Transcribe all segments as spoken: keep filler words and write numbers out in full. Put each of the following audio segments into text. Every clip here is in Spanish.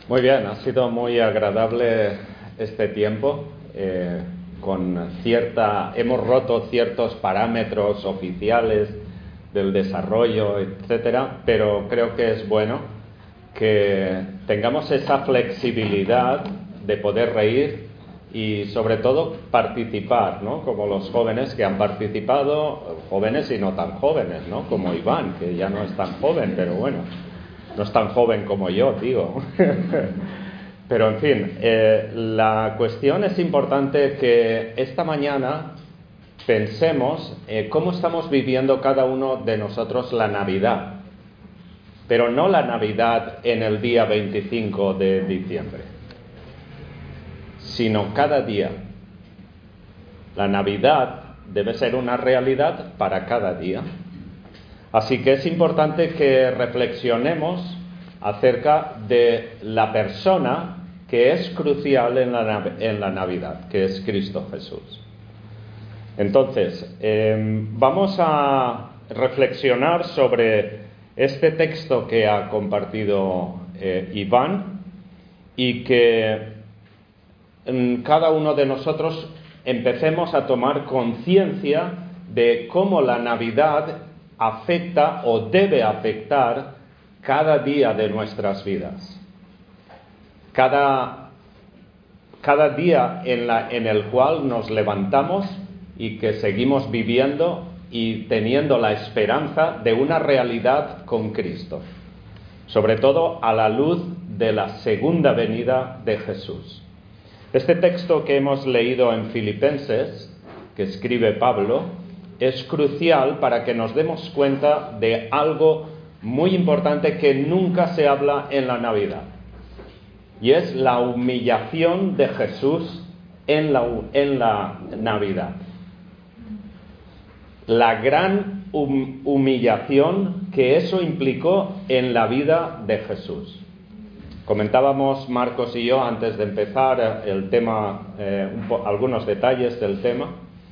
Muy bien, ha sido muy agradable este tiempo. Eh, con cierta, hemos roto ciertos parámetros oficiales del desarrollo, etcétera, pero creo que es bueno que tengamos esa flexibilidad de poder reír y sobre todo participar, ¿no? Como los jóvenes que han participado, jóvenes y no tan jóvenes, ¿no? Como Iván, que ya no es tan joven, pero bueno, no es tan joven como yo, digo. Pero en fin, eh, la cuestión es importante que esta mañana pensemos eh, cómo estamos viviendo cada uno de nosotros la Navidad. Pero no la Navidad en el día veinticinco de diciembre, sino cada día. La Navidad debe ser una realidad para cada día. Así que es importante que reflexionemos acerca de la persona que es crucial en la, en la Navidad, que es Cristo Jesús. Entonces, eh, vamos a reflexionar sobre este texto que ha compartido eh, Iván y que en cada uno de nosotros empecemos a tomar conciencia de cómo la Navidad afecta o debe afectar cada día de nuestras vidas. Cada, cada día en, la, en el cual nos levantamos y que seguimos viviendo y teniendo la esperanza de una realidad con Cristo, sobre todo a la luz de la segunda venida de Jesús. Este texto que hemos leído en Filipenses, que escribe Pablo, es crucial para que nos demos cuenta de algo muy importante que nunca se habla en la Navidad, y es la humillación de Jesús en la, en la Navidad. La gran hum, humillación que eso implicó en la vida de Jesús. Comentábamos Marcos y yo antes de empezar el tema, eh, un po- algunos detalles del tema,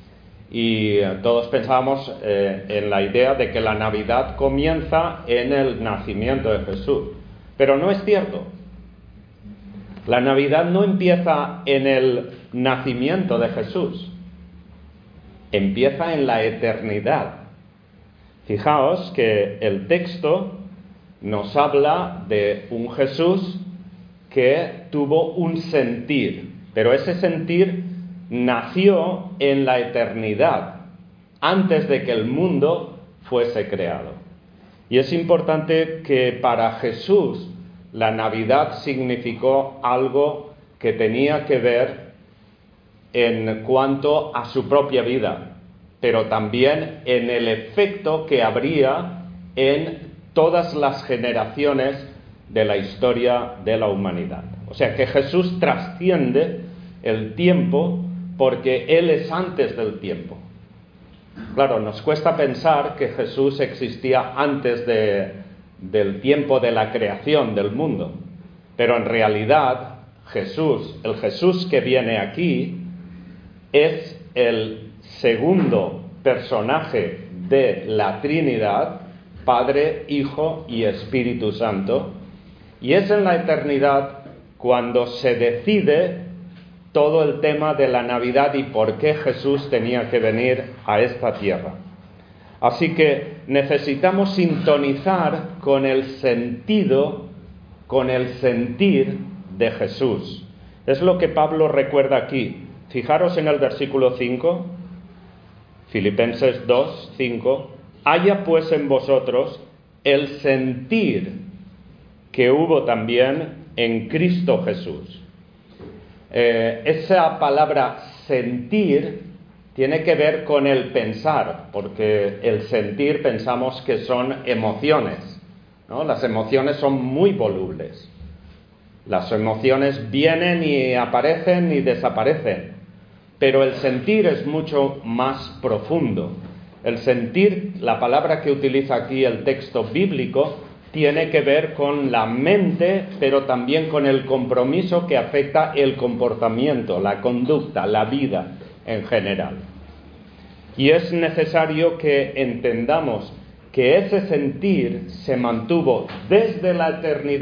y eh, todos pensábamos eh, en la idea de que la Navidad comienza en el nacimiento de Jesús, pero no es cierto. La Navidad no empieza en el nacimiento de Jesús, empieza en la eternidad. Fijaos que el texto nos habla de un Jesús que tuvo un sentir, pero ese sentir nació en la eternidad, antes de que el mundo fuese creado. Y es importante que para Jesús la Navidad significó algo que tenía que ver en cuanto a su propia vida, pero también en el efecto que habría en todas las generaciones de la historia de la humanidad. O sea que Jesús trasciende el tiempo porque Él es antes del tiempo. Claro, nos cuesta pensar que Jesús existía antes de, del tiempo de la creación del mundo, pero en realidad Jesús, el Jesús que viene aquí, es el segundo personaje de la Trinidad, Padre, Hijo y Espíritu Santo, y es en la eternidad cuando se decide todo el tema de la Navidad y por qué Jesús tenía que venir a esta tierra. Así que necesitamos sintonizar con el sentido, con el sentir de Jesús. Es lo que Pablo recuerda aquí. Fijaros en el versículo cinco, Filipenses dos, cinco. Haya pues en vosotros el sentir que hubo también en Cristo Jesús. Eh, esa palabra sentir tiene que ver con el pensar, porque el sentir pensamos que son emociones, ¿no? Las emociones son muy volubles. Las emociones vienen y aparecen y desaparecen, pero el sentir es mucho más profundo. El sentir, la palabra que utiliza aquí el texto bíblico, tiene que ver con la mente, pero también con el compromiso que afecta el comportamiento, la conducta, la vida en general. Y es necesario que entendamos que ese sentir se mantuvo desde la eternidad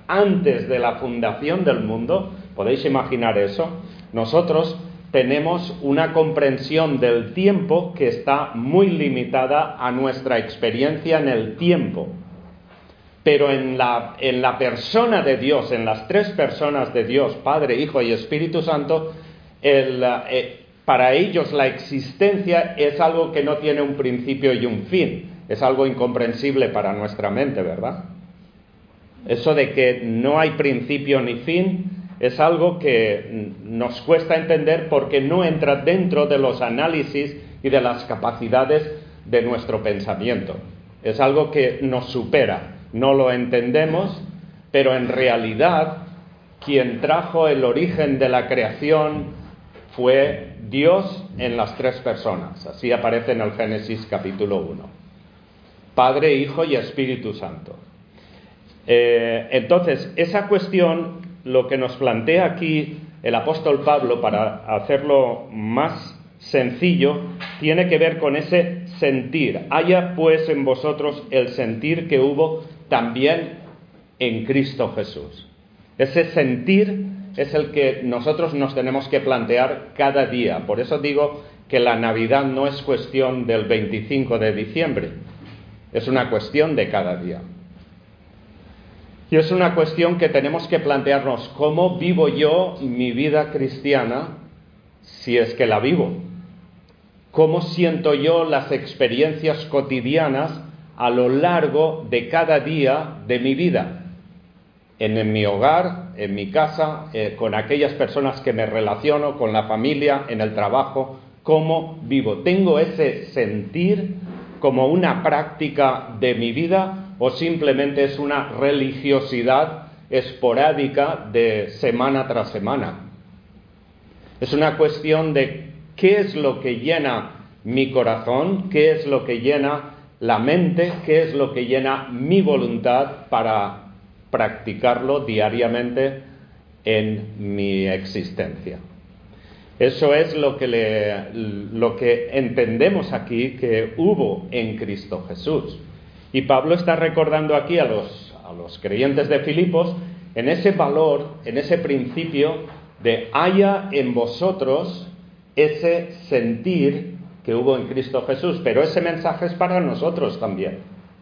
antes de la fundación del mundo, ¿podéis imaginar eso? Nosotros tenemos una comprensión del tiempo que está muy limitada a nuestra experiencia en el tiempo. Pero en la, en la persona de Dios, en las tres personas de Dios, Padre, Hijo y Espíritu Santo, el, eh, para ellos la existencia es algo que no tiene un principio y un fin. Es algo incomprensible para nuestra mente, ¿verdad? Eso de que no hay principio ni fin es algo que nos cuesta entender porque no entra dentro de los análisis y de las capacidades de nuestro pensamiento. Es algo que nos supera. No lo entendemos, pero en realidad quien trajo el origen de la creación fue Dios en las tres personas. Así aparece en el Génesis capítulo uno. Padre, Hijo y Espíritu Santo. Eh, entonces, esa cuestión, lo que nos plantea aquí el apóstol Pablo, para hacerlo más sencillo, tiene que ver con ese sentir. Haya pues en vosotros el sentir que hubo también en Cristo Jesús. Ese sentir es el que nosotros nos tenemos que plantear cada día. Por eso digo que la Navidad no es cuestión del veinticinco de diciembre, es una cuestión de cada día. Y es una cuestión que tenemos que plantearnos: ¿cómo vivo yo mi vida cristiana si es que la vivo? ¿Cómo siento yo las experiencias cotidianas a lo largo de cada día de mi vida? En, en mi hogar, en mi casa, eh, con aquellas personas que me relaciono, con la familia, en el trabajo. ¿Cómo vivo? ¿Tengo ese sentir como una práctica de mi vida o simplemente es una religiosidad esporádica de semana tras semana? Es una cuestión de qué es lo que llena mi corazón, qué es lo que llena la mente, qué es lo que llena mi voluntad para practicarlo diariamente en mi existencia. Eso es lo que, le, lo que entendemos aquí que hubo en Cristo Jesús. Y Pablo está recordando aquí a los, a los creyentes de Filipos en ese valor, en ese principio de haya en vosotros ese sentir que hubo en Cristo Jesús. Pero ese mensaje es para nosotros también.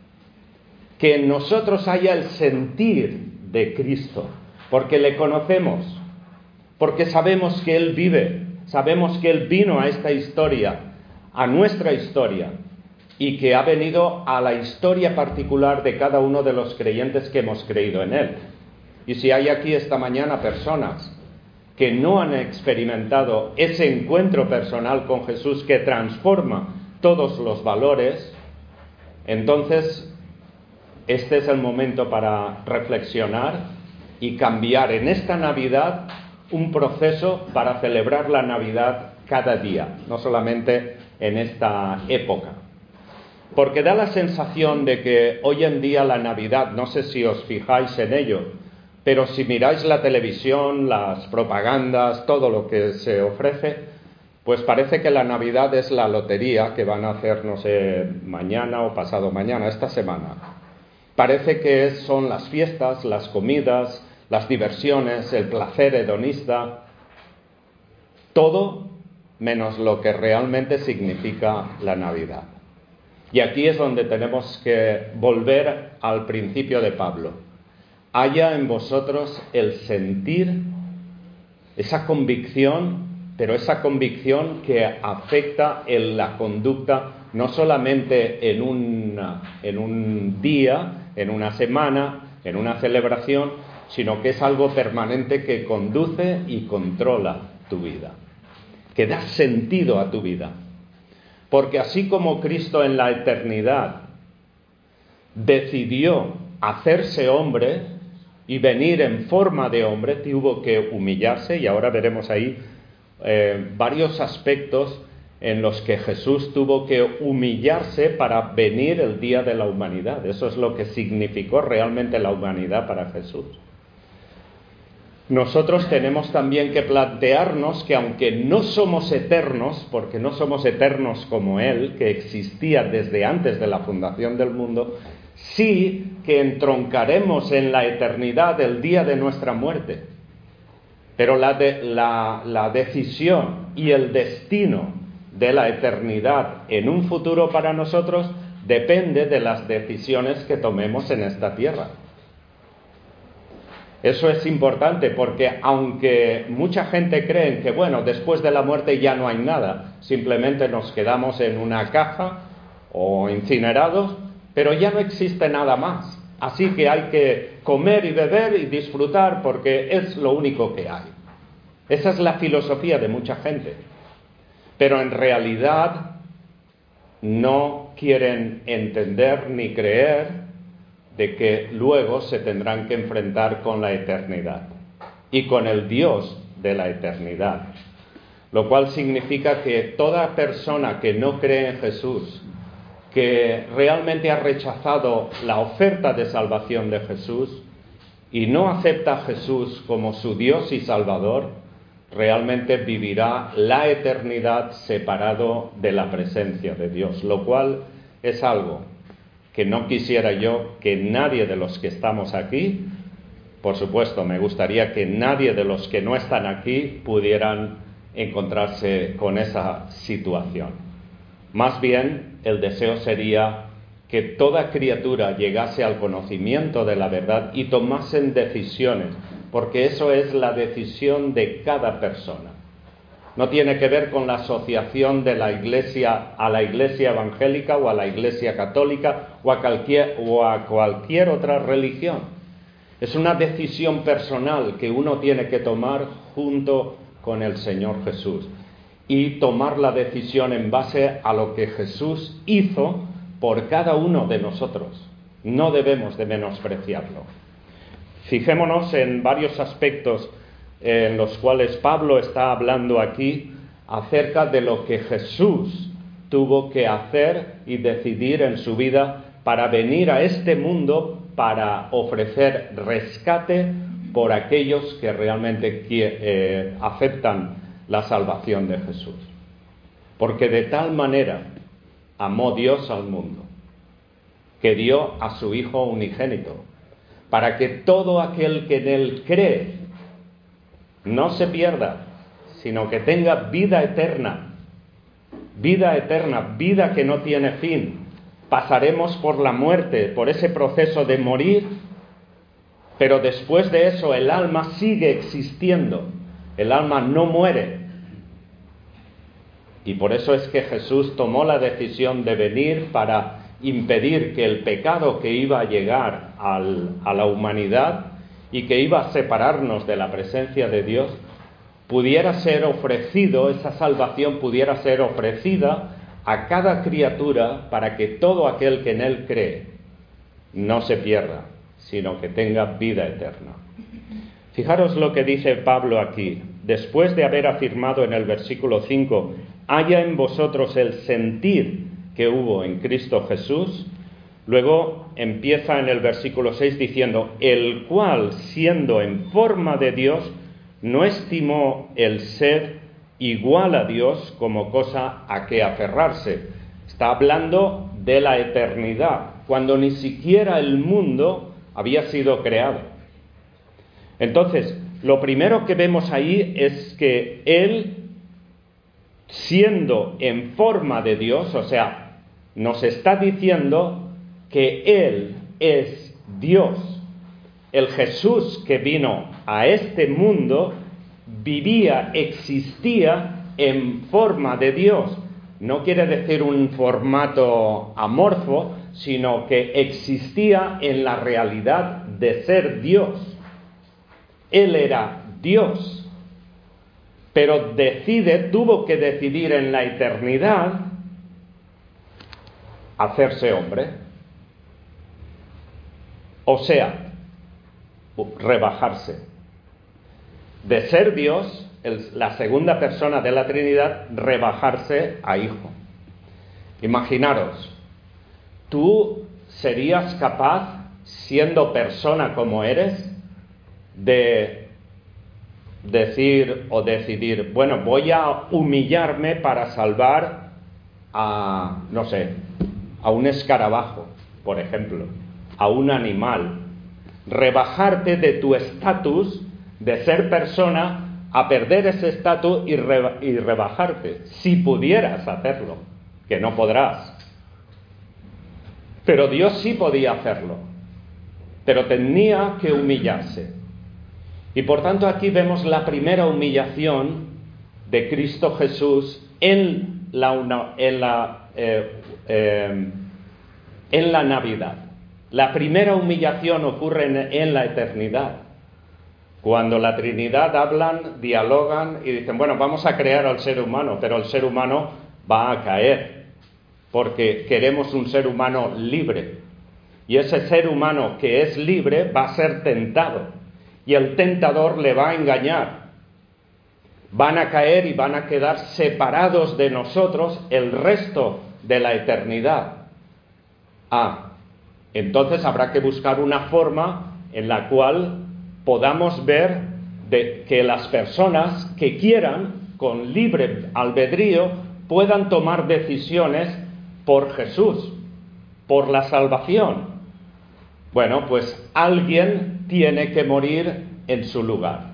Que en nosotros haya el sentir de Cristo, porque le conocemos, porque sabemos que Él vive, sabemos que Él vino a esta historia, a nuestra historia, y que ha venido a la historia particular de cada uno de los creyentes que hemos creído en Él. Y si hay aquí esta mañana personas que no han experimentado ese encuentro personal con Jesús que transforma todos los valores, entonces este es el momento para reflexionar y cambiar en esta Navidad un proceso para celebrar la Navidad cada día, no solamente en esta época. Porque da la sensación de que hoy en día la Navidad, no sé si os fijáis en ello, pero si miráis la televisión, las propagandas, todo lo que se ofrece, pues parece que la Navidad es la lotería que van a hacer, no sé, mañana o pasado mañana, esta semana. Parece que son las fiestas, las comidas, las diversiones, el placer hedonista, todo menos lo que realmente significa la Navidad. Y aquí es donde tenemos que volver al principio de Pablo. Haya en vosotros el sentir, esa convicción, pero esa convicción que afecta en la conducta no solamente en un, en un día, en una semana, en una celebración, sino que es algo permanente que conduce y controla tu vida, que da sentido a tu vida. Porque así como Cristo en la eternidad decidió hacerse hombre y venir en forma de hombre, tuvo que humillarse, y ahora veremos ahí eh, varios aspectos en los que Jesús tuvo que humillarse para venir el día de la humanidad. Eso es lo que significó realmente la humanidad para Jesús. Nosotros tenemos también que plantearnos que aunque no somos eternos, porque no somos eternos como Él, que existía desde antes de la fundación del mundo, Sí que entroncaremos en la eternidad el día de nuestra muerte, pero la, de, la, la decisión y el destino de la eternidad en un futuro para nosotros depende de las decisiones que tomemos en esta tierra. Eso es importante porque aunque mucha gente cree que, bueno, después de la muerte ya no hay nada, simplemente nos quedamos en una caja o incinerados, pero ya no existe nada más. Así que hay que comer y beber y disfrutar porque es lo único que hay. Esa es la filosofía de mucha gente. Pero en realidad no quieren entender ni creer de que luego se tendrán que enfrentar con la eternidad y con el Dios de la eternidad. Lo cual significa que toda persona que no cree en Jesús, que realmente ha rechazado la oferta de salvación de Jesús y no acepta a Jesús como su Dios y Salvador, realmente vivirá la eternidad separado de la presencia de Dios, lo cual es algo que no quisiera yo que nadie de los que estamos aquí, por supuesto, me gustaría que nadie de los que no están aquí pudieran encontrarse con esa situación. Más bien, el deseo sería que toda criatura llegase al conocimiento de la verdad y tomasen decisiones, porque eso es la decisión de cada persona. No tiene que ver con la asociación de la iglesia a la iglesia evangélica o a la iglesia católica o a cualquier, o a cualquier otra religión. Es una decisión personal que uno tiene que tomar junto con el Señor Jesús y tomar la decisión en base a lo que Jesús hizo por cada uno de nosotros. No debemos de menospreciarlo. Fijémonos en varios aspectos en los cuales Pablo está hablando aquí acerca de lo que Jesús tuvo que hacer y decidir en su vida para venir a este mundo para ofrecer rescate por aquellos que realmente eh, aceptan la salvación de Jesús. Porque de tal manera amó Dios al mundo, que dio a su Hijo unigénito, para que todo aquel que en Él cree no se pierda, sino que tenga vida eterna, vida eterna, vida que no tiene fin. Pasaremos por la muerte, por ese proceso de morir, pero después de eso el alma sigue existiendo, el alma no muere. Y por eso es que Jesús tomó la decisión de venir para impedir que el pecado que iba a llegar al, a la humanidad y que iba a separarnos de la presencia de Dios, pudiera ser ofrecido, esa salvación pudiera ser ofrecida a cada criatura para que todo aquel que en Él cree no se pierda, sino que tenga vida eterna. Fijaros lo que dice Pablo aquí, después de haber afirmado en el versículo cinco, haya en vosotros el sentir que hubo en Cristo Jesús. Luego empieza en el versículo seis diciendo, el cual, siendo en forma de Dios, no estimó el ser igual a Dios como cosa a que aferrarse. Está hablando de la eternidad, cuando ni siquiera el mundo había sido creado. Entonces, lo primero que vemos ahí es que Él, siendo en forma de Dios, o sea, nos está diciendo que Él es Dios. El Jesús que vino a este mundo vivía, existía en forma de Dios. No quiere decir un formato amorfo, sino que existía en la realidad de ser Dios. Él era Dios, pero decide, tuvo que decidir en la eternidad hacerse hombre. O sea, rebajarse. De ser Dios, el, la segunda persona de la Trinidad, rebajarse a hijo. Imaginaros, ¿tú serías capaz, siendo persona como eres, de decir o decidir, bueno, voy a humillarme para salvar a, no sé, a un escarabajo, por ejemplo? a un animal, rebajarte de tu estatus de ser persona a perder ese estatus y, re, y rebajarte, si pudieras hacerlo, que no podrás. Pero Dios sí podía hacerlo, pero tenía que humillarse. Y por tanto aquí vemos la primera humillación de Cristo Jesús en la, una, en la, eh, eh, en la Navidad. La primera humillación ocurre en, en la eternidad, cuando la Trinidad hablan, dialogan y dicen, bueno, vamos a crear al ser humano, pero el ser humano va a caer, porque queremos un ser humano libre. Y ese ser humano que es libre va a ser tentado, y el tentador le va a engañar. Van a caer y van a quedar separados de nosotros el resto de la eternidad. Ah, entonces habrá que buscar una forma en la cual podamos ver de que las personas que quieran, con libre albedrío, puedan tomar decisiones por Jesús, por la salvación. Bueno, pues alguien tiene que morir en su lugar.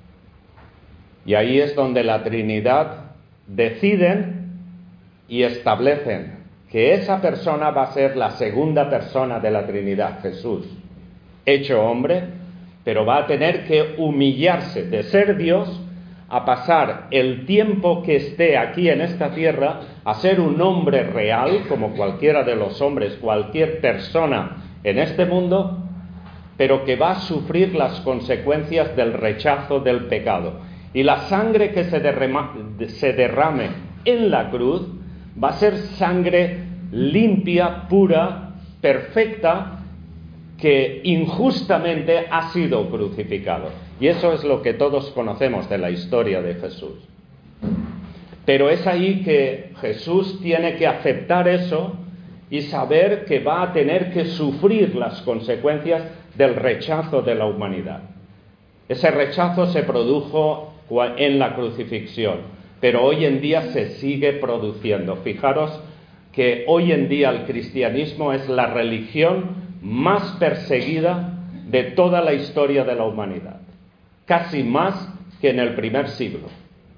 Y ahí es donde la Trinidad deciden y establecen que esa persona va a ser la segunda persona de la Trinidad, Jesús, hecho hombre, pero va a tener que humillarse de ser Dios a pasar el tiempo que esté aquí en esta tierra a ser un hombre real, como cualquiera de los hombres, cualquier persona en este mundo, pero que va a sufrir las consecuencias del rechazo del pecado. Y la sangre que se, derrama, se derrame en la cruz va a ser sangre limpia, pura, perfecta, que injustamente ha sido crucificado. Y eso es lo que todos conocemos de la historia de Jesús. Pero es ahí que Jesús tiene que aceptar eso y saber que va a tener que sufrir las consecuencias del rechazo de la humanidad. Ese rechazo se produjo en la crucifixión, pero hoy en día se sigue produciendo. Fijaros que hoy en día el cristianismo es la religión más perseguida de toda la historia de la humanidad, casi más que en el primer siglo.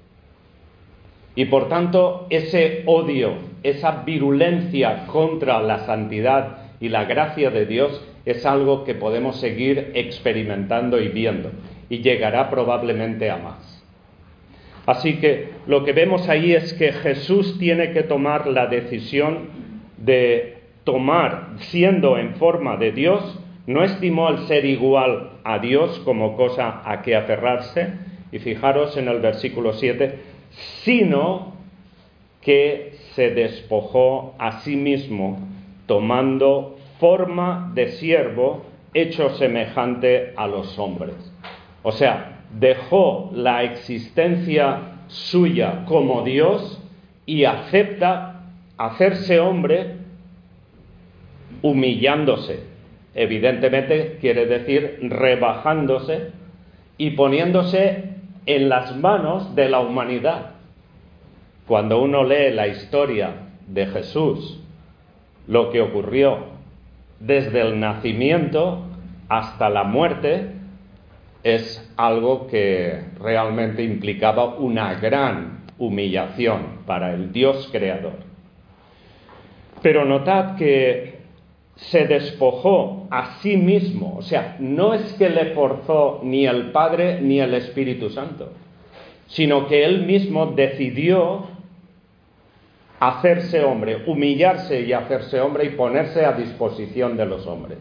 Y por tanto, ese odio, esa virulencia contra la santidad y la gracia de Dios es algo que podemos seguir experimentando y viendo, y llegará probablemente a más. Así que lo que vemos ahí es que Jesús tiene que tomar la decisión de tomar, siendo en forma de Dios, no estimó el ser igual a Dios como cosa a que aferrarse, y fijaros en el versículo siete, sino que se despojó a sí mismo, tomando forma de siervo, hecho semejante a los hombres. O sea, dejó la existencia suya como Dios y acepta hacerse hombre humillándose. Evidentemente quiere decir rebajándose y poniéndose en las manos de la humanidad. Cuando uno lee la historia de Jesús, lo que ocurrió desde el nacimiento hasta la muerte, es algo que realmente implicaba una gran humillación para el Dios creador. Pero notad que se despojó a sí mismo, o sea, no es que le forzó ni el Padre ni el Espíritu Santo, sino que él mismo decidió hacerse hombre, humillarse y hacerse hombre y ponerse a disposición de los hombres.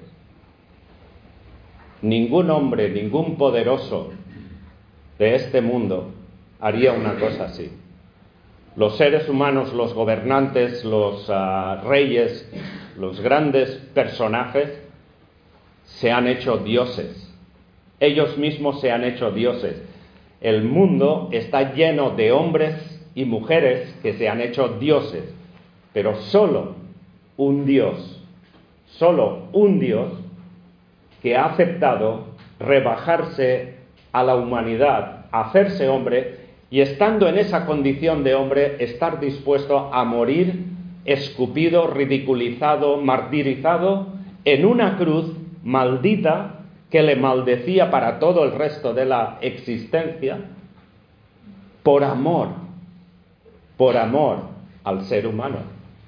Ningún hombre, ningún poderoso de este mundo haría una cosa así. Los seres humanos, los gobernantes, los uh, reyes, los grandes personajes, se han hecho dioses. Ellos mismos se han hecho dioses. El mundo está lleno de hombres y mujeres que se han hecho dioses, pero solo un Dios, solo un Dios que ha aceptado rebajarse a la humanidad, hacerse hombre, y estando en esa condición de hombre, estar dispuesto a morir escupido, ridiculizado, martirizado en una cruz maldita que le maldecía para todo el resto de la existencia, por amor, por amor al ser humano.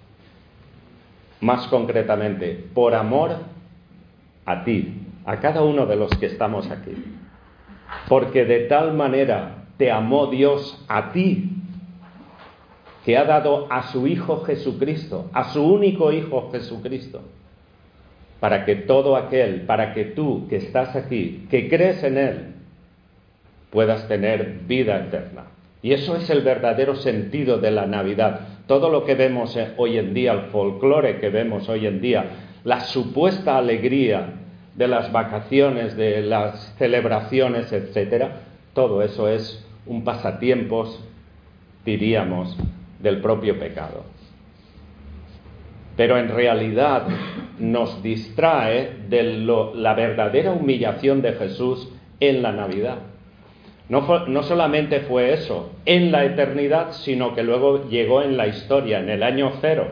Más concretamente, por amor a ti, a cada uno de los que estamos aquí. Porque de tal manera te amó Dios a ti, que ha dado a su Hijo Jesucristo, a su único Hijo Jesucristo, para que todo aquel, para que tú que estás aquí, que crees en Él, puedas tener vida eterna. Y eso es el verdadero sentido de la Navidad. Todo lo que vemos hoy en día, el folclore que vemos hoy en día, la supuesta alegría de las vacaciones, de las celebraciones, etcétera, todo eso es un pasatiempos, diríamos, del propio pecado. Pero en realidad nos distrae de lo, la verdadera humillación de Jesús en la Navidad. No, fue, no solamente fue eso en la eternidad, sino que luego llegó en la historia, en el año cero.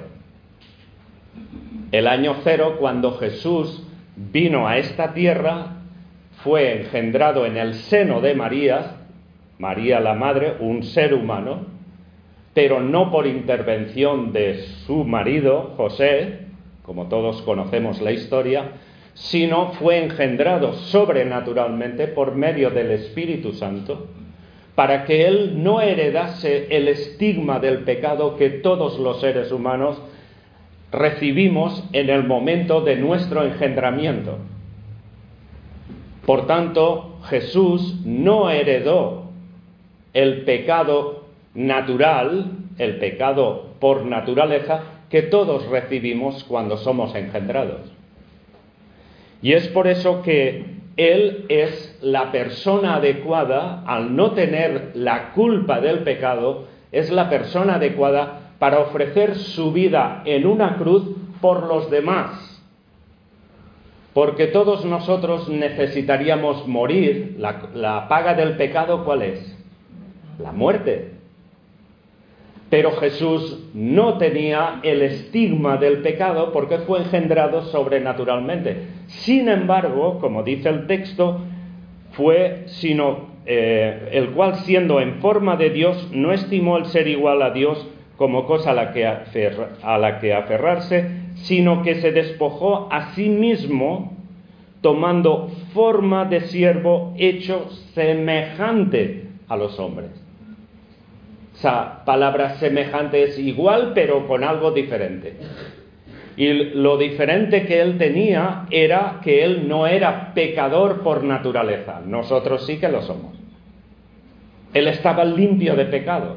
El año cero, cuando Jesús vino a esta tierra, fue engendrado en el seno de María, María la Madre, un ser humano, pero no por intervención de su marido, José, como todos conocemos la historia, sino fue engendrado sobrenaturalmente por medio del Espíritu Santo, para que él no heredase el estigma del pecado que todos los seres humanos recibimos en el momento de nuestro engendramiento. Por tanto, Jesús no heredó el pecado natural, el pecado por naturaleza, que todos recibimos cuando somos engendrados. Y es por eso que Él es la persona adecuada, al no tener la culpa del pecado, es la persona adecuada para ofrecer su vida en una cruz por los demás. Porque todos nosotros necesitaríamos morir. La, la paga del pecado, ¿cuál es? La muerte. Pero Jesús no tenía el estigma del pecado porque fue engendrado sobrenaturalmente. Sin embargo, como dice el texto, fue sino eh, el cual, siendo en forma de Dios, no estimó el ser igual a Dios como cosa a la que, aferra, a la que aferrarse, sino que se despojó a sí mismo, tomando forma de siervo, hecho semejante a los hombres. Esa palabra semejante es igual, pero con algo diferente. Y lo diferente que él tenía era que él no era pecador por naturaleza. Nosotros sí que lo somos. Él estaba limpio de pecado.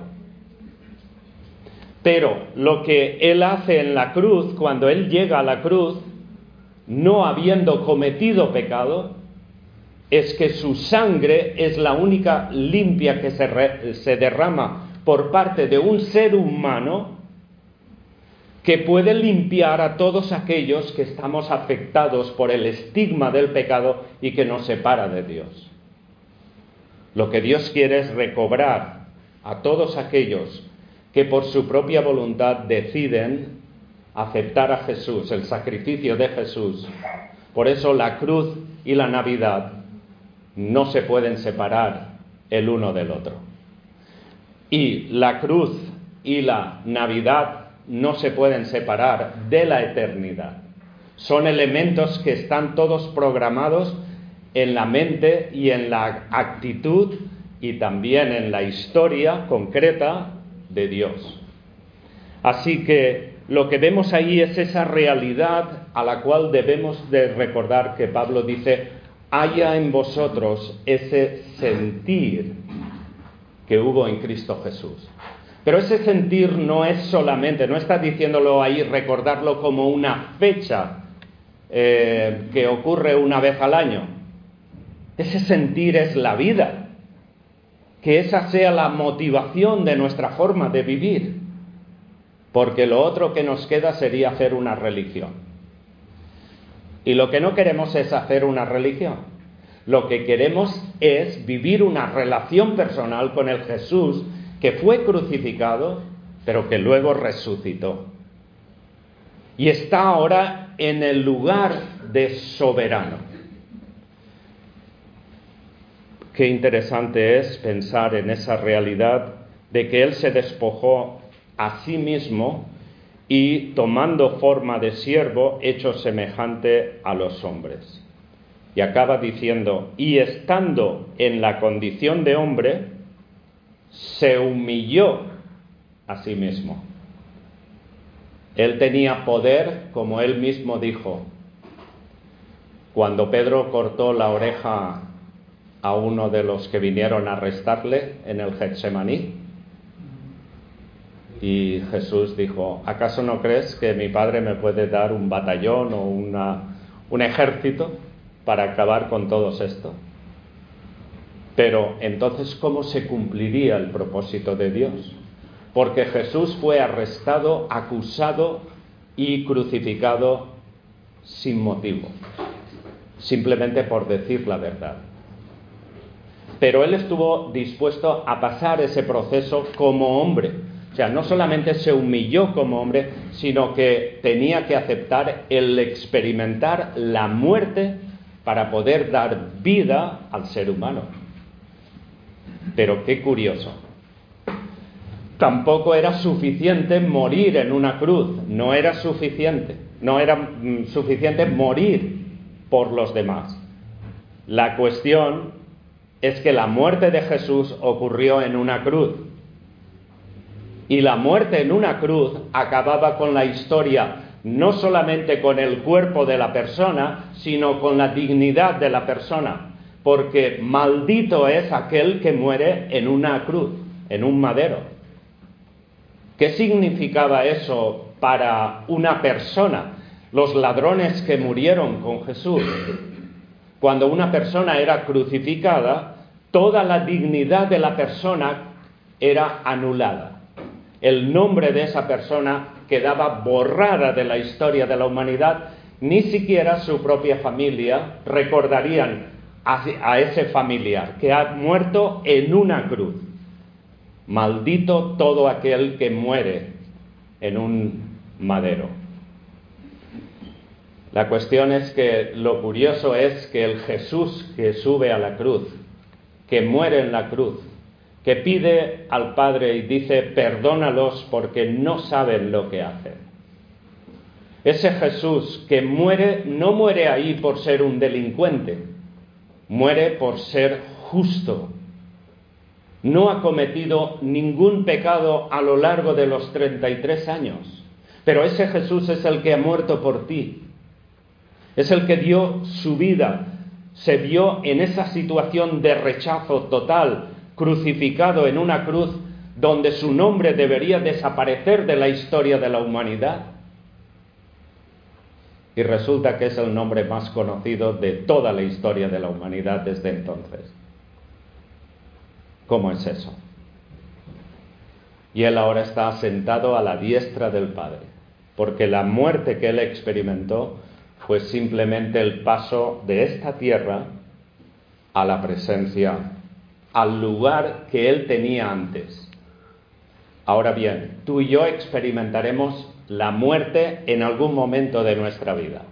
Pero lo que él hace en la cruz, cuando él llega a la cruz, no habiendo cometido pecado, es que su sangre es la única limpia que se, re, se derrama por parte de un ser humano que puede limpiar a todos aquellos que estamos afectados por el estigma del pecado y que nos separa de Dios. Lo que Dios quiere es recobrar a todos aquellos que por su propia voluntad deciden aceptar a Jesús, el sacrificio de Jesús. Por eso la cruz y la Navidad no se pueden separar el uno del otro. Y la cruz y la Navidad no se pueden separar de la eternidad. Son elementos que están todos programados en la mente y en la actitud y también en la historia concreta de Dios. Así que lo que vemos ahí es esa realidad a la cual debemos de recordar que Pablo dice: haya en vosotros ese sentir que hubo en Cristo Jesús. Pero ese sentir no es solamente, no está diciéndolo ahí, recordarlo como una fecha eh, que ocurre una vez al año. Ese sentir es la vida, que esa sea la motivación de nuestra forma de vivir, porque lo otro que nos queda sería hacer una religión. Y lo que no queremos es hacer una religión. Lo que queremos es vivir una relación personal con el Jesús que fue crucificado, pero que luego resucitó. Y está ahora estar en el lugar de soberano. Qué interesante es pensar en esa realidad de que Él se despojó a sí mismo y, tomando forma de siervo, hecho semejante a los hombres. Y acaba diciendo, y estando en la condición de hombre, se humilló a sí mismo. Él tenía poder, como Él mismo dijo. Cuando Pedro cortó la oreja a uno de los que vinieron a arrestarle en el Getsemaní, y Jesús dijo, ¿acaso no crees que mi Padre me puede dar un batallón o una, un ejército para acabar con todos esto? Pero entonces, ¿cómo se cumpliría el propósito de Dios? Porque Jesús fue arrestado, acusado y crucificado sin motivo, simplemente por decir la verdad. Pero Él estuvo dispuesto a pasar ese proceso como hombre. O sea, no solamente se humilló como hombre, sino que tenía que aceptar el experimentar la muerte para poder dar vida al ser humano. Pero qué curioso. Tampoco era suficiente morir en una cruz. No era suficiente. No era mm, suficiente morir por los demás. La cuestión es que la muerte de Jesús ocurrió en una cruz. Y la muerte en una cruz acababa con la historia, no solamente con el cuerpo de la persona, sino con la dignidad de la persona. Porque maldito es aquel que muere en una cruz, en un madero. ¿Qué significaba eso para una persona? Los ladrones que murieron con Jesús. Cuando una persona era crucificada, toda la dignidad de la persona era anulada. El nombre de esa persona quedaba borrada de la historia de la humanidad. Ni siquiera su propia familia recordarían a, a ese familiar que ha muerto en una cruz. Maldito todo aquel que muere en un madero. La cuestión es que lo curioso es que el Jesús que sube a la cruz, que muere en la cruz, que pide al Padre y dice, perdónalos porque no saben lo que hacen. Ese Jesús que muere, no muere ahí por ser un delincuente, muere por ser justo. No ha cometido ningún pecado a lo largo de los treinta y tres años, pero ese Jesús es el que ha muerto por ti. Es el que dio su vida, se vio en esa situación de rechazo total, crucificado en una cruz donde su nombre debería desaparecer de la historia de la humanidad. Y resulta que es el nombre más conocido de toda la historia de la humanidad desde entonces. ¿Cómo es eso? Y Él ahora está sentado a la diestra del Padre, porque la muerte que Él experimentó fue simplemente el paso de esta tierra a la presencia, al lugar que Él tenía antes. Ahora bien, tú y yo experimentaremos la muerte en algún momento de nuestra vida.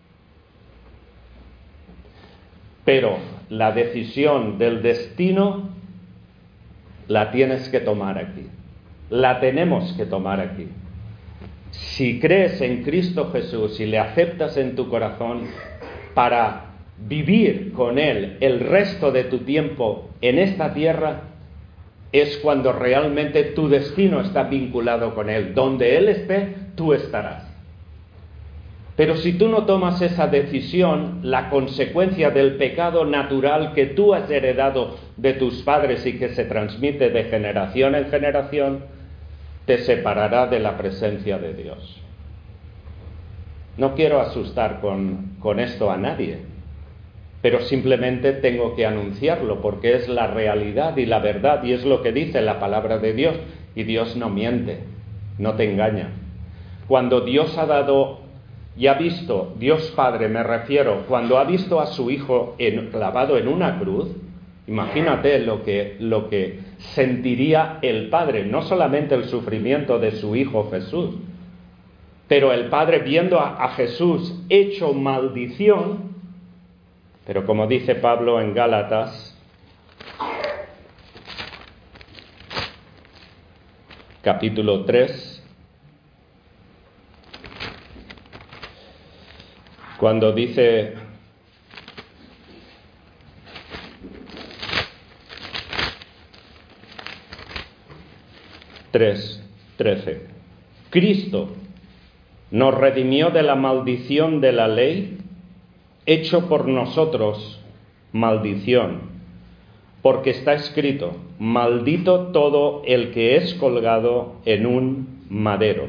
Pero la decisión del destino la tienes que tomar aquí. La tenemos que tomar aquí. Si crees en Cristo Jesús y le aceptas en tu corazón para vivir con Él el resto de tu tiempo en esta tierra, es cuando realmente tu destino está vinculado con Él. Donde Él esté, tú estarás. Pero si tú no tomas esa decisión, la consecuencia del pecado natural que tú has heredado de tus padres y que se transmite de generación en generación, te separará de la presencia de Dios. No quiero asustar con, con esto a nadie, pero simplemente tengo que anunciarlo porque es la realidad y la verdad y es lo que dice la palabra de Dios. Y Dios no miente, no te engaña. Cuando Dios ha dado y ha visto, Dios Padre me refiero, cuando ha visto a su Hijo en, clavado en una cruz, imagínate lo que, lo que sentiría el Padre, no solamente el sufrimiento de su Hijo Jesús, Pero el padre, viendo a, a Jesús hecho maldición, pero como dice Pablo en Gálatas, capítulo tres, cuando dice: tres, trece. Cristo nos redimió de la maldición de la ley, hecho por nosotros maldición, porque está escrito: maldito todo el que es colgado en un madero.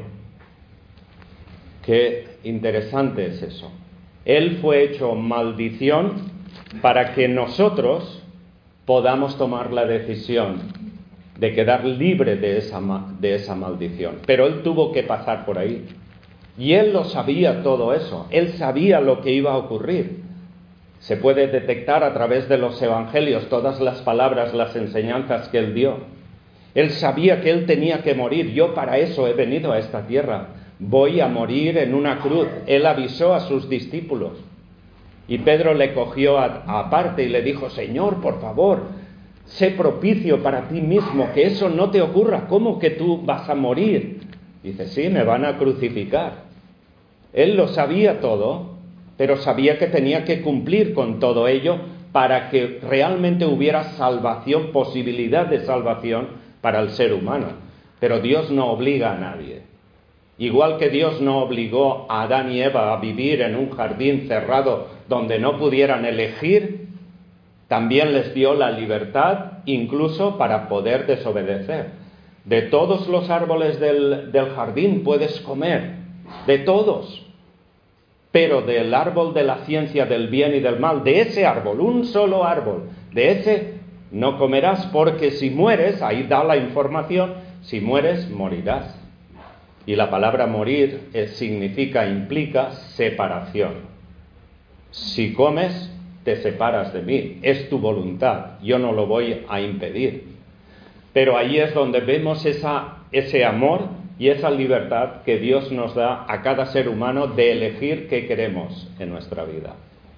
Qué interesante es eso. Él fue hecho maldición para que nosotros podamos tomar la decisión de quedar libre de esa, de esa maldición. Pero Él tuvo que pasar por ahí. Y Él lo sabía todo eso. Él sabía lo que iba a ocurrir. Se puede detectar a través de los evangelios todas las palabras, las enseñanzas que Él dio. Él sabía que Él tenía que morir. Yo para eso he venido a esta tierra. Voy a morir en una cruz. Él avisó a sus discípulos. Y Pedro le cogió a, aparte y le dijo: Señor, por favor, sé propicio para ti mismo, que eso no te ocurra. ¿Cómo que tú vas a morir? Dice: sí, me van a crucificar. Él lo sabía todo, pero sabía que tenía que cumplir con todo ello para que realmente hubiera salvación, posibilidad de salvación para el ser humano. Pero Dios no obliga a nadie. Igual que Dios no obligó a Adán y Eva a vivir en un jardín cerrado donde no pudieran elegir, también les dio la libertad incluso para poder desobedecer. De todos los árboles del, del jardín puedes comer, de todos, pero del árbol de la ciencia del bien y del mal, de ese árbol, un solo árbol, de ese no comerás, porque si mueres, ahí da la información, si mueres, morirás. Y la palabra morir es, significa, implica separación. Si comes, te separas de mí, es tu voluntad, yo no lo voy a impedir. Pero ahí es donde vemos esa, ese amor y esa libertad que Dios nos da a cada ser humano de elegir qué queremos en nuestra vida.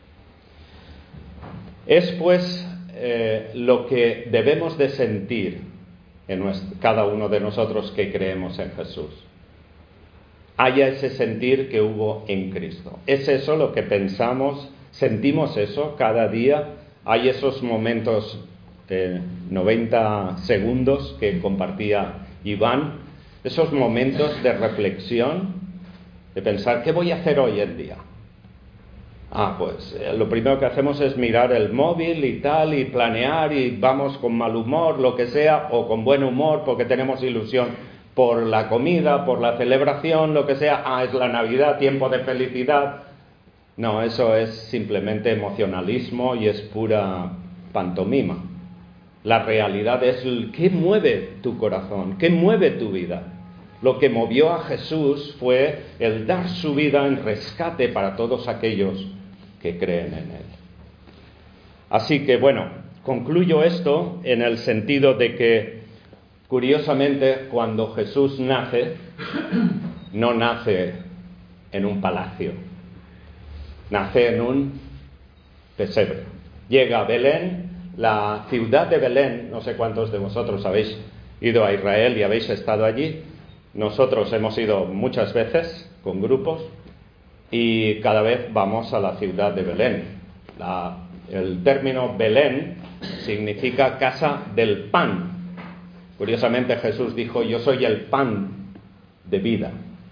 Es pues eh, lo que debemos de sentir en nuestro, cada uno de nosotros que creemos en Jesús. Haya ese sentir que hubo en Cristo. Es eso lo que pensamos, sentimos eso cada día. Hay esos momentos, eh, noventa segundos que compartía Iván, esos momentos de reflexión, de pensar, ¿qué voy a hacer hoy en día? Ah, pues eh, lo primero que hacemos es mirar el móvil y tal, y planear, y vamos con mal humor, lo que sea, o con buen humor porque tenemos ilusión por la comida, por la celebración, lo que sea. Ah, es la Navidad, tiempo de felicidad. No, eso es simplemente emocionalismo y es pura pantomima. La realidad es qué mueve tu corazón, qué mueve tu vida. Lo que movió a Jesús fue el dar su vida en rescate para todos aquellos que creen en Él. Así que, bueno, concluyo esto en el sentido de que, curiosamente, cuando Jesús nace, no nace en un palacio, nace en un pesebre. Llega a Belén, la ciudad de Belén. No sé cuántos de vosotros habéis ido a Israel y habéis estado allí. Nosotros hemos ido muchas veces con grupos y cada vez vamos a la ciudad de Belén. La, el término Belén significa casa del pan. Curiosamente Jesús dijo: yo soy el pan de vida.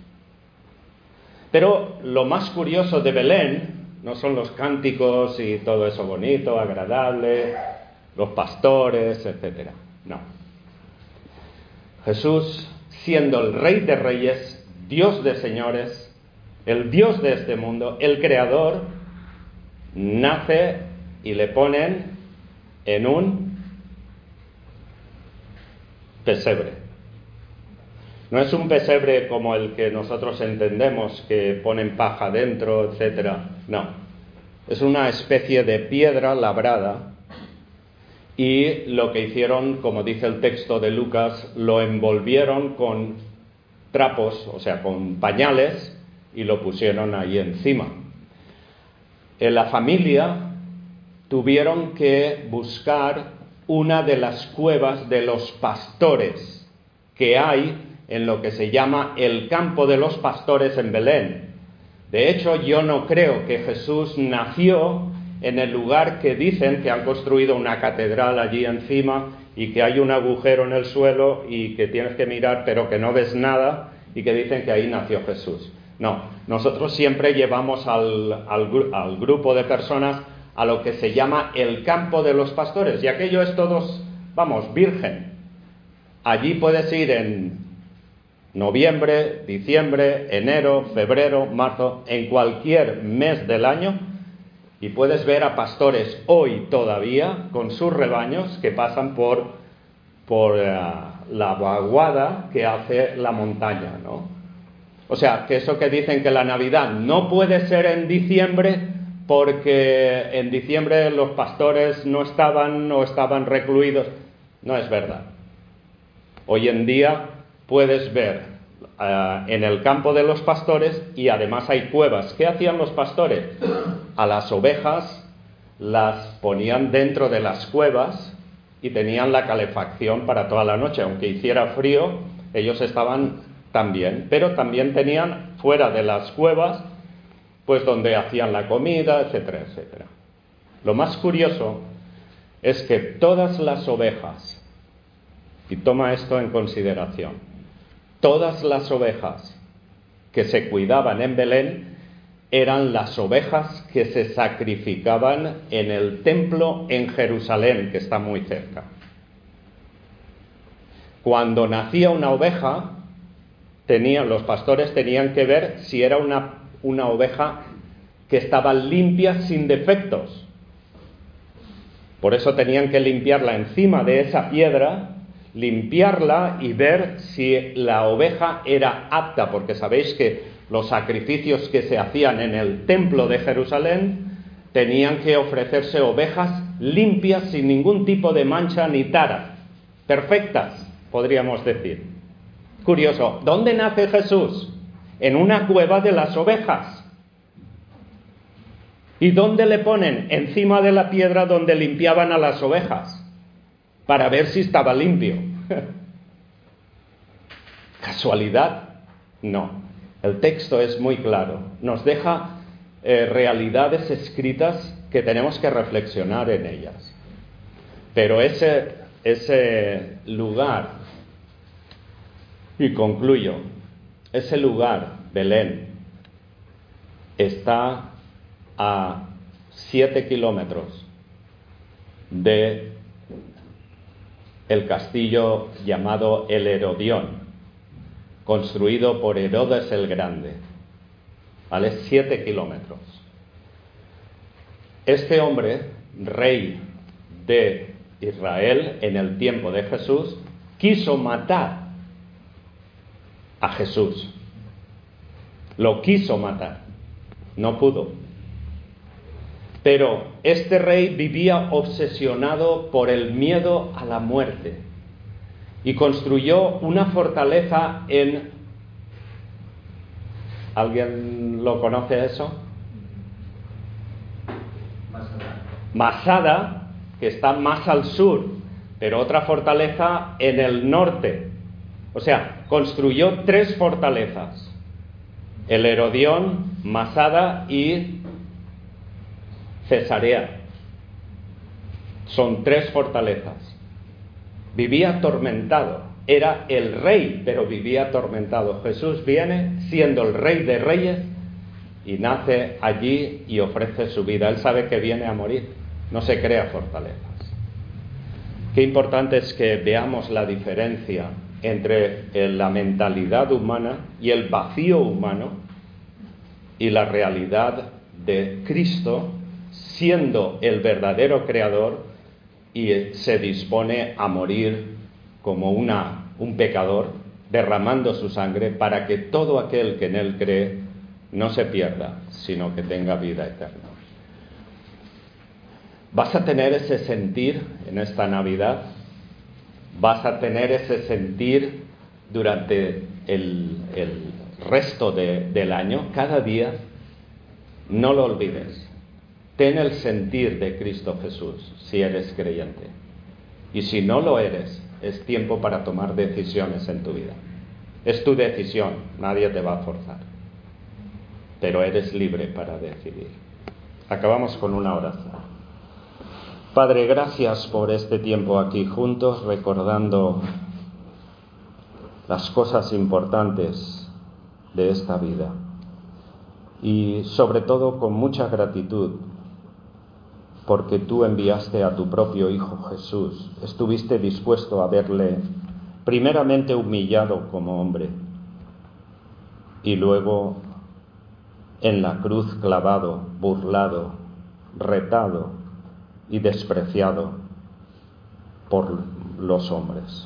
Pero lo más curioso de Belén no son los cánticos y todo eso bonito, agradable, los pastores, etcétera. No. Jesús, siendo el Rey de Reyes, Dios de señores, el Dios de este mundo, el Creador, nace y le ponen en un pesebre. No es un pesebre como el que nosotros entendemos, que ponen paja dentro, etcétera. No. Es una especie de piedra labrada y lo que hicieron, como dice el texto de Lucas, lo envolvieron con trapos, o sea, con pañales, y lo pusieron ahí encima. En la familia tuvieron que buscar una de las cuevas de los pastores que hay en lo que se llama el campo de los pastores en Belén. De hecho, yo no creo que Jesús nació en el lugar que dicen que han construido una catedral allí encima y que hay un agujero en el suelo y que tienes que mirar pero que no ves nada y que dicen que ahí nació Jesús. No, nosotros siempre llevamos al, al, al grupo de personas a lo que se llama el campo de los pastores, y aquello es todos, vamos, virgen. Allí puedes ir en noviembre, diciembre, enero, febrero, marzo, en cualquier mes del año, y puedes ver a pastores hoy todavía con sus rebaños que pasan por, por uh, la vaguada que hace la montaña, ¿no? O sea, que eso que dicen que la Navidad no puede ser en diciembre porque en diciembre los pastores no estaban o estaban recluidos, no es verdad. Hoy en día puedes ver uh, en el campo de los pastores, y además hay cuevas. ¿Qué hacían los pastores? A las ovejas las ponían dentro de las cuevas y tenían la calefacción para toda la noche. Aunque hiciera frío, ellos estaban también, pero también tenían fuera de las cuevas pues donde hacían la comida, etcétera, etcétera. Lo más curioso es que todas las ovejas, y toma esto en consideración, todas las ovejas que se cuidaban en Belén eran las ovejas que se sacrificaban en el templo en Jerusalén, que está muy cerca. Cuando nacía una oveja, tenían, los pastores tenían que ver si era una una oveja que estaba limpia, sin defectos. Por eso tenían que limpiarla encima de esa piedra, limpiarla y ver si la oveja era apta, porque sabéis que los sacrificios que se hacían en el templo de Jerusalén tenían que ofrecerse ovejas limpias, sin ningún tipo de mancha ni tara, perfectas, podríamos decir. Curioso, ¿dónde nace Jesús? En una cueva de las ovejas. ¿Y dónde le ponen? Encima de la piedra donde limpiaban a las ovejas, para ver si estaba limpio. ¿Casualidad? No. El texto es muy claro. Nos deja eh, realidades escritas que tenemos que reflexionar en ellas. Pero ese, ese lugar, y concluyo, ese lugar, Belén, está a siete kilómetros de el castillo llamado el Herodión, construido por Herodes el Grande. ¿Vale? Siete kilómetros. Este hombre, rey de Israel en el tiempo de Jesús, quiso matar a Jesús. Lo quiso matar. No pudo. Pero este rey vivía obsesionado por el miedo a la muerte y construyó una fortaleza en... ¿Alguien lo conoce eso? Masada. Masada, que está más al sur, pero otra fortaleza en el norte. O sea, construyó tres fortalezas: el Herodión, Masada y Cesarea. Son tres fortalezas. Vivía atormentado. Era el rey, pero vivía atormentado. Jesús viene siendo el rey de reyes y nace allí y ofrece su vida. Él sabe que viene a morir. No se crea fortalezas. Qué importante es que veamos la diferencia entre la mentalidad humana y el vacío humano y la realidad de Cristo siendo el verdadero creador y se dispone a morir como una, un pecador, derramando su sangre para que todo aquel que en él cree no se pierda, sino que tenga vida eterna. ¿Vas a tener ese sentir en esta Navidad? ¿Vas a tener ese sentir durante el, el, resto de, del año, cada día, no lo olvides. Ten el sentir de Cristo Jesús si eres creyente. Y si no lo eres, es tiempo para tomar decisiones en tu vida. Es tu decisión, nadie te va a forzar. Pero eres libre para decidir. Acabamos con una oración. Padre, gracias por este tiempo aquí juntos, recordando las cosas importantes de esta vida. Y sobre todo con mucha gratitud, porque tú enviaste a tu propio Hijo Jesús. Estuviste dispuesto a verle primeramente humillado como hombre y luego en la cruz clavado, burlado, retado y despreciado por los hombres.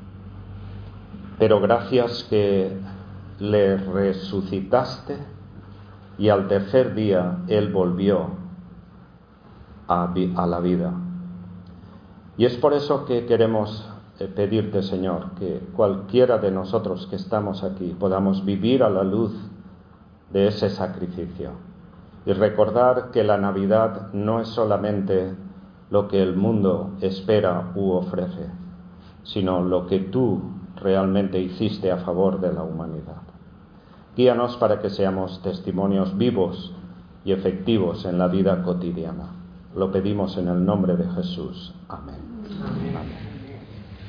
Pero gracias que le resucitaste y al tercer día Él volvió a, a la vida. Y es por eso que queremos pedirte, Señor, que cualquiera de nosotros que estamos aquí podamos vivir a la luz de ese sacrificio y recordar que la Navidad no es solamente lo que el mundo espera u ofrece, sino lo que tú realmente hiciste a favor de la humanidad. Guíanos para que seamos testimonios vivos y efectivos en la vida cotidiana. Lo pedimos en el nombre de Jesús. Amén. Amén.